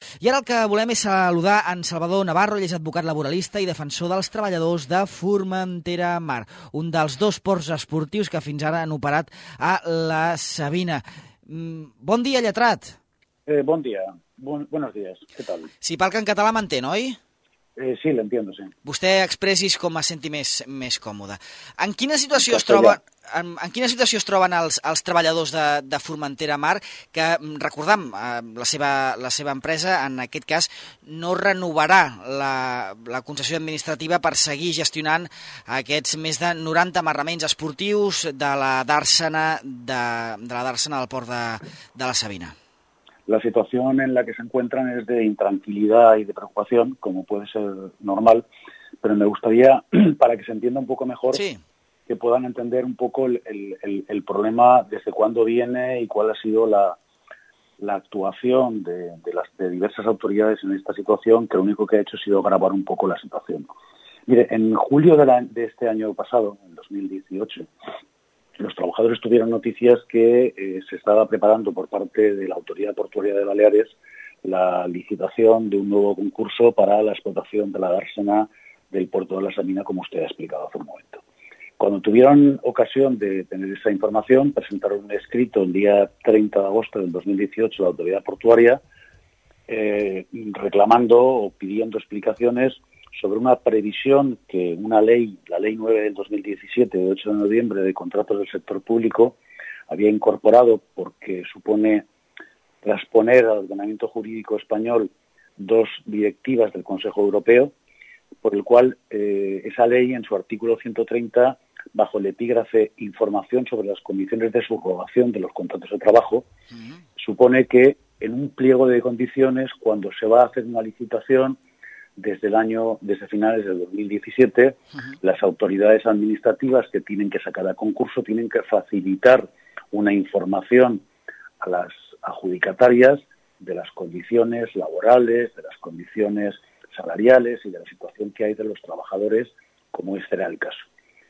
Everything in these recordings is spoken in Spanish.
I ara el que volem és saludar en Salvador Navarro, ell és advocat laboralista i defensor dels treballadors de Formentera Mar, un dels 2 ports esportius que fins ara han operat a la Sabina. Bon dia, lletrat. Bon dia, buenos días, ¿qué tal? Si parla en català m'entén, oi? Sí, l'entiendo, sí. Vostè expressis com es senti més còmode. En quina situació es troben els treballadors de Formentera Mar que, recordem, la seva empresa, en aquest cas, no renovarà la concessió administrativa per seguir gestionant aquests més de 90 amarraments esportius de la dàrsena del port de la Sabina? La situación en la que se encuentran es de intranquilidad y de preocupación, como puede ser normal, pero me gustaría, para que se entienda un poco mejor, sí, que puedan entender un poco el problema, desde cuándo viene y cuál ha sido la actuación de diversas autoridades en esta situación, que lo único que ha hecho ha sido agravar un poco la situación. Mire, en julio de este año pasado, en 2018, los trabajadores tuvieron noticias que se estaba preparando por parte de la Autoridad Portuaria de Baleares la licitación de un nuevo concurso para la explotación de la dársena del puerto de la Sabina, como usted ha explicado hace un momento. Cuando tuvieron ocasión de tener esa información, presentaron un escrito el día 30 de agosto del 2018 a la Autoridad Portuaria reclamando o pidiendo explicaciones sobre una previsión que una ley, la Ley 9 del 2017, de 8 de noviembre, de contratos del sector público, había incorporado porque supone transponer al ordenamiento jurídico español 2 directivas del Consejo Europeo, por el cual esa ley, en su artículo 130, bajo el epígrafe Información sobre las condiciones de subrogación de los contratos de trabajo, supone que en un pliego de condiciones, cuando se va a hacer una licitación, desde finales del 2017, las autoridades administrativas que tienen que sacar a concurso tienen que facilitar una información a las adjudicatarias de las condiciones laborales, de las condiciones salariales y de la situación que hay de los trabajadores, como este era el caso.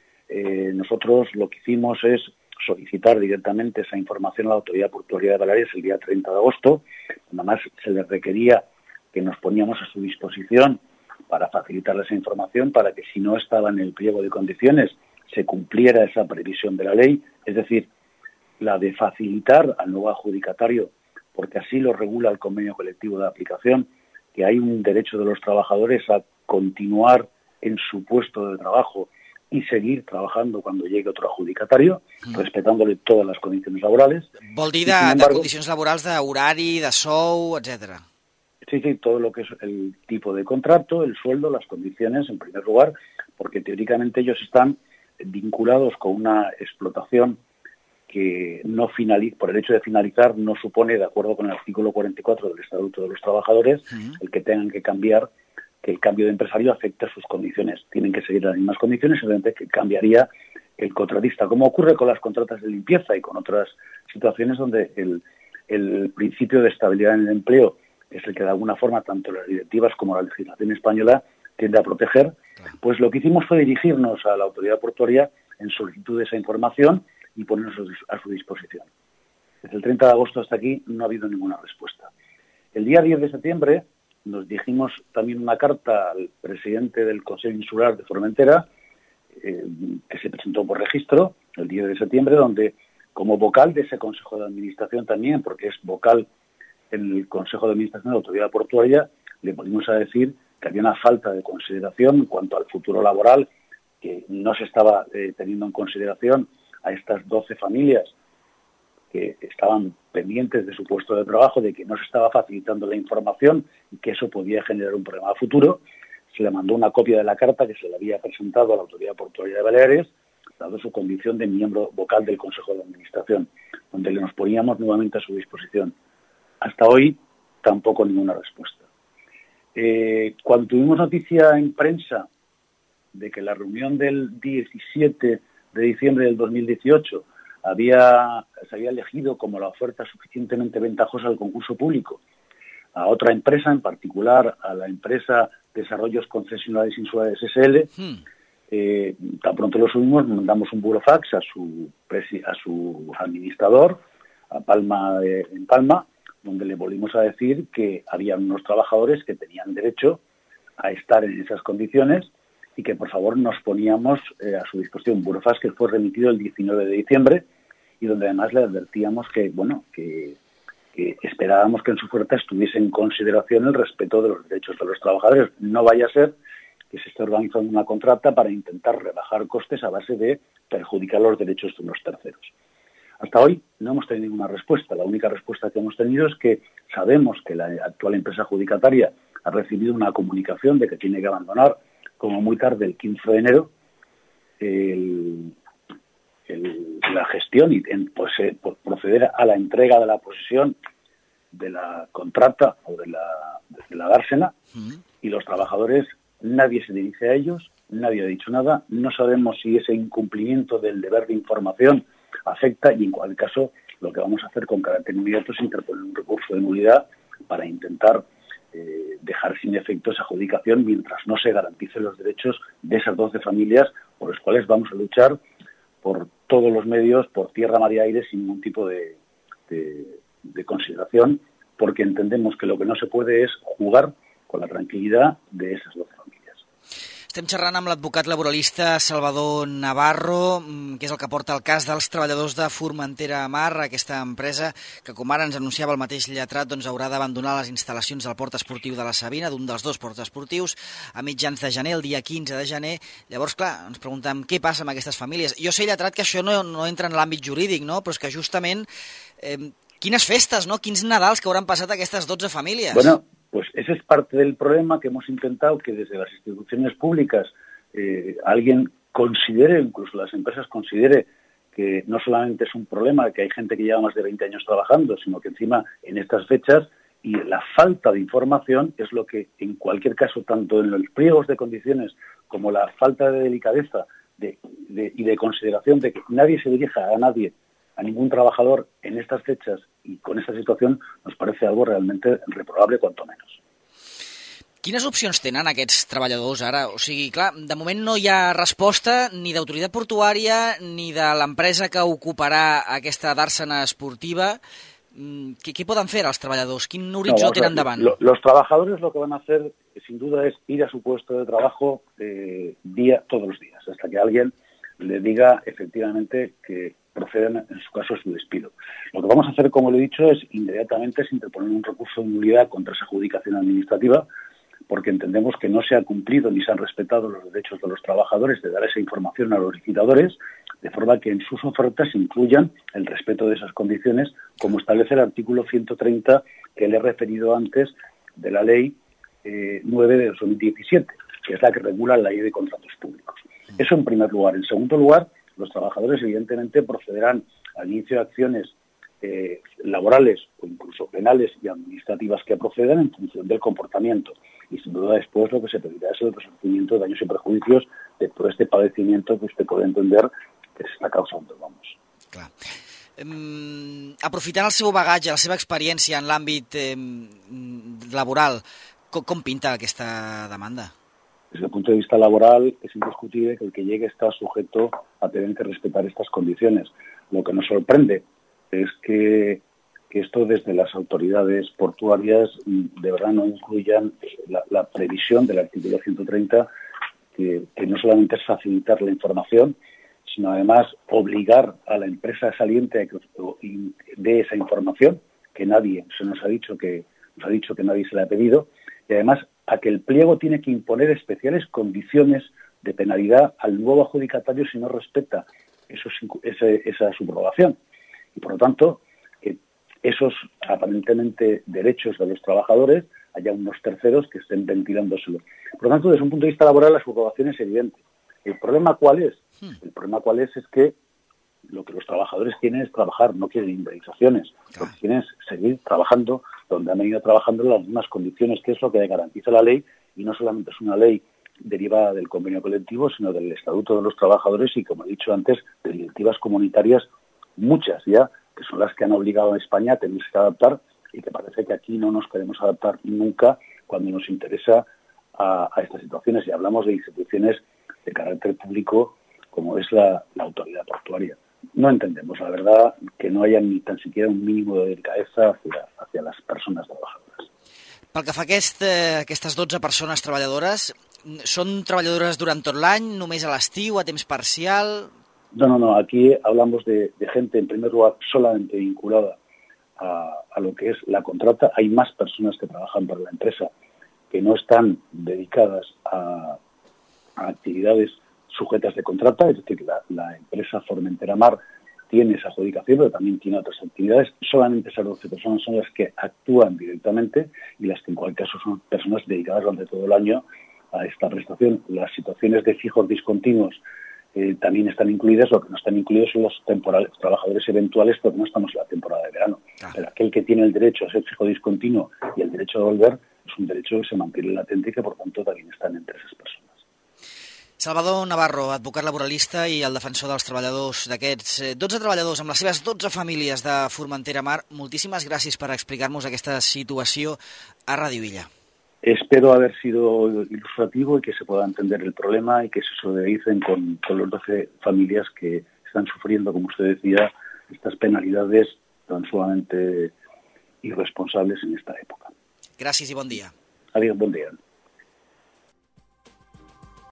Nosotros lo que hicimos es solicitar directamente esa información a la Autoridad Portuaria de Baleares el día 30 de agosto. Nada más se les requería que nos poníamos a su disposición para facilitar esa información, para que si no estaba en el pliego de condiciones se cumpliera esa previsión de la ley, es decir, la de facilitar al nuevo adjudicatario, porque así lo regula el convenio colectivo de aplicación, que hay un derecho de los trabajadores a continuar en su puesto de trabajo y seguir trabajando cuando llegue otro adjudicatario, respetándole todas las condiciones laborales. Vol dir de condicions laborals, d'horari, de sou, etcètera. Sí, todo lo que es el tipo de contrato, el sueldo, las condiciones, en primer lugar, porque teóricamente ellos están vinculados con una explotación que no finaliza, por el hecho de finalizar, no supone, de acuerdo con el artículo 44 del Estatuto de los Trabajadores, el que tengan que cambiar, que el cambio de empresario afecte a sus condiciones. Tienen que seguir las mismas condiciones, simplemente que cambiaría el contratista, como ocurre con las contratas de limpieza y con otras situaciones donde el principio de estabilidad en el empleo es el que de alguna forma tanto las directivas como la legislación española tiende a proteger. Pues lo que hicimos fue dirigirnos a la Autoridad Portuaria en solicitud de esa información y ponernos a su disposición. Desde el 30 de agosto hasta aquí no ha habido ninguna respuesta. El día 10 de septiembre nos dirigimos también una carta al presidente del Consejo Insular de Formentera, que se presentó por registro el 10 de septiembre, donde como vocal de ese Consejo de Administración también, porque es vocal en el Consejo de Administración de la Autoridad Portuaria, le volvimos a decir que había una falta de consideración en cuanto al futuro laboral, que no se estaba teniendo en consideración a estas 12 familias que estaban pendientes de su puesto de trabajo, de que no se estaba facilitando la información y que eso podía generar un problema futuro. Se le mandó una copia de la carta que se le había presentado a la Autoridad Portuaria de Baleares, dado su condición de miembro vocal del Consejo de Administración, donde le nos poníamos nuevamente a su disposición. Hasta hoy, tampoco ninguna respuesta. Cuando tuvimos noticia en prensa de que la reunión del 17 de diciembre del 2018 se había elegido como la oferta suficientemente ventajosa del concurso público a otra empresa, en particular a la empresa Desarrollos Concesionales Insulares SL, tan pronto lo subimos, mandamos un burofax a su administrador, en Palma, donde le volvimos a decir que había unos trabajadores que tenían derecho a estar en esas condiciones y que por favor nos poníamos a su disposición. Burofax, que fue remitido el 19 de diciembre y donde además le advertíamos que esperábamos que en su oferta estuviese en consideración el respeto de los derechos de los trabajadores. No vaya a ser que se esté organizando una contrata para intentar rebajar costes a base de perjudicar los derechos de unos terceros. Hasta hoy no hemos tenido ninguna respuesta. La única respuesta que hemos tenido es que sabemos que la actual empresa adjudicataria ha recibido una comunicación de que tiene que abandonar como muy tarde el 15 de enero la gestión y proceder a la entrega de la posesión de la contrata o de la dársena, y los trabajadores, nadie se dirige a ellos, nadie ha dicho nada, no sabemos si ese incumplimiento del deber de información afecta, y en cualquier caso lo que vamos a hacer con carácter inmediato es interponer un recurso de nulidad para intentar dejar sin efecto esa adjudicación mientras no se garanticen los derechos de esas 12 familias por los cuales vamos a luchar por todos los medios, por tierra, mar y aire, sin ningún tipo de consideración, porque entendemos que lo que no se puede es jugar con la tranquilidad de esas 12 familias. Estem xerrant amb l'advocat laboralista Salvador Navarro, que és el que porta el cas dels treballadors de Formentera Mar, aquesta empresa que, com ara ens anunciava el mateix lletrat, doncs haurà d'abandonar les instal·lacions del port esportiu de la Sabina, d'un dels dos ports esportius, a mitjans de gener, el dia 15 de gener. Llavors, clar, ens preguntem què passa amb aquestes famílies. Jo sé, lletrat, que això no entra en l'àmbit jurídic, no? Però és que justament quines festes, no? Quins Nadals que hauran passat aquestes 12 famílies. Bueno, pues ese es parte del problema, que hemos intentado que desde las instituciones públicas alguien considere, incluso las empresas considere, que no solamente es un problema que hay gente que lleva más de 20 años trabajando, sino que encima en estas fechas y la falta de información es lo que en cualquier caso, tanto en los pliegos de condiciones como la falta de delicadeza y de consideración de que nadie se dirija a nadie, a ningún trabajador en estas fechas y con esta situación, nos parece algo realmente reprobable, cuanto menos. Quines opcions tenen aquests treballadors ara? O sigui, clar, de moment no hi ha resposta ni d'autoritat portuària ni de l'empresa que ocuparà aquesta dársena esportiva. ¿Qué pueden hacer los trabajadores? ¿Qué horitzó tienen davant? Los trabajadores lo que van a hacer, sin duda, es ir a su puesto de trabajo todos los días, hasta que alguien le diga efectivamente que procedan, en su caso, su despido. Lo que vamos a hacer, como le he dicho, es inmediatamente interponer un recurso de nulidad contra esa adjudicación administrativa, porque entendemos que no se ha cumplido ni se han respetado los derechos de los trabajadores de dar esa información a los licitadores, de forma que en sus ofertas incluyan el respeto de esas condiciones, como establece el artículo 130 que le he referido antes de la Ley 9 de 2017, que es la que regula la Ley de Contratos Públicos. Eso en primer lugar. En segundo lugar, los trabajadores evidentemente procederán al inicio de acciones laborales o incluso penales y administrativas que procedan en función del comportamiento. Y sin duda después lo que se pedirá es el resarcimiento de daños y perjuicios de todo este padecimiento que usted puede entender que se està causant, vamos. Clar. Aprofitant el seu bagatge, la seva experiència en l'àmbit laboral, com pinta aquesta demanda? Desde el punto de vista laboral es indiscutible que el que llegue está sujeto a tener que respetar estas condiciones. Lo que nos sorprende es que esto desde las autoridades portuarias de verdad no incluyan la previsión del artículo 130 que no solamente es facilitar la información, sino además obligar a la empresa saliente a que dé esa información, que nadie se nos ha dicho que nadie se le ha pedido, y además a que el pliego tiene que imponer especiales condiciones de penalidad al nuevo adjudicatario si no respeta esa subrogación. Y por lo tanto, que esos aparentemente derechos de los trabajadores haya unos terceros que estén ventilándoselo. Por lo tanto, desde un punto de vista laboral, la subrogación es evidente. ¿El problema cuál es? El problema cuál es que lo que los trabajadores quieren es trabajar, no quieren indemnizaciones. Lo que quieren es seguir trabajando donde han venido trabajando en las mismas condiciones, que es lo que garantiza la ley, y no solamente es una ley derivada del convenio colectivo, sino del Estatuto de los Trabajadores y, como he dicho antes, de directivas comunitarias, muchas ya, que son las que han obligado a España a tenerse que adaptar y que parece que aquí no nos queremos adaptar nunca cuando nos interesa a estas situaciones. Y hablamos de instituciones de carácter público como es la autoridad portuaria. No entendemos, la verdad, que no haya ni tan siquiera un mínimo de delicadeza hacia las personas trabajadoras. Pel que fa a aquestes 12 persones treballadores, són treballadores durant tot l'any, només a l'estiu, a temps parcial? No, aquí hablamos de gente, en primer lugar, solamente vinculada a lo que es la contrata. Hay más personas que trabajan para la empresa que no están dedicadas a actividades sujetas de contrata, es decir, la empresa Formentera Mar tiene esa adjudicación, pero también tiene otras actividades. Solamente esas 12 personas son las que actúan directamente y las que en cualquier caso son personas dedicadas durante todo el año a esta prestación. Las situaciones de fijos discontinuos también están incluidas. Lo que no están incluidos son los temporales, trabajadores eventuales, porque no estamos en la temporada de verano. Pero aquel que tiene el derecho a ser fijo discontinuo y el derecho a volver es un derecho que se mantiene latente y que por tanto también están entre esas personas. Salvador Navarro, advocat laboralista i el defensor dels treballadors d'aquests 12 treballadors amb les seves 12 famílies de Formentera Mar, moltíssimes gràcies per explicar-nos aquesta situació a Ràdio Illa. Espero haber sido ilustrativo y que se pueda entender el problema y que se solidaricen con los 12 familias que están sufriendo, como usted decía, estas penalidades tan sumamente irresponsables en esta época. Gràcies i bon dia. Adiós, buen día.